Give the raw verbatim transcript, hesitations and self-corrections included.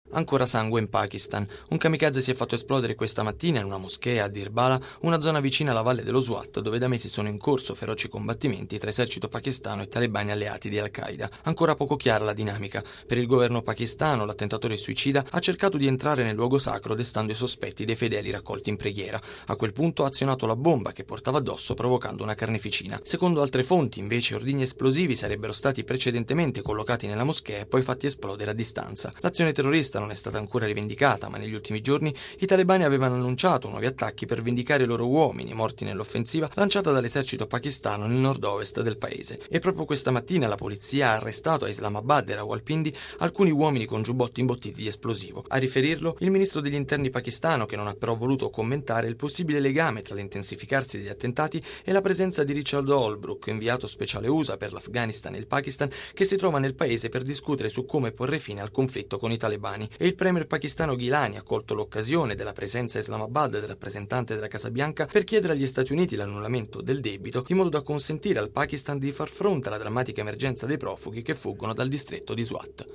Ancora sangue in Pakistan. Un kamikaze si è fatto esplodere questa mattina in una moschea a Dirbala, una zona vicina alla valle dello Swat, dove da mesi sono in corso feroci combattimenti tra esercito pakistano e talebani alleati di Al-Qaeda. Ancora poco chiara la dinamica. Per il governo pakistano, l'attentatore suicida ha cercato di entrare nel luogo sacro destando i sospetti dei fedeli raccolti in preghiera. A quel punto ha azionato la bomba che portava addosso, provocando una carneficina. Secondo altre fonti, invece, ordigni esplosivi sarebbero stati precedentemente collocati nella moschea e poi fatti esplodere a distanza. L'azione terrorista non è stata ancora rivendicata, ma negli ultimi giorni i talebani avevano annunciato nuovi attacchi per vendicare i loro uomini morti nell'offensiva lanciata dall'esercito pakistano nel nord-ovest del paese. E proprio questa mattina la polizia ha arrestato a Islamabad e Rawalpindi alcuni uomini con giubbotti imbottiti di esplosivo. A riferirlo il ministro degli interni pakistano, che non ha però voluto commentare il possibile legame tra l'intensificarsi degli attentati e la presenza di Richard Holbrooke, inviato speciale U S A per l'Afghanistan e il Pakistan, che si trova nel paese per discutere su come porre fine al conflitto con i talebani. E il premier pakistano Gilani ha colto l'occasione della presenza a Islamabad del rappresentante della Casa Bianca per chiedere agli Stati Uniti l'annullamento del debito, in modo da consentire al Pakistan di far fronte alla drammatica emergenza dei profughi che fuggono dal distretto di Swat.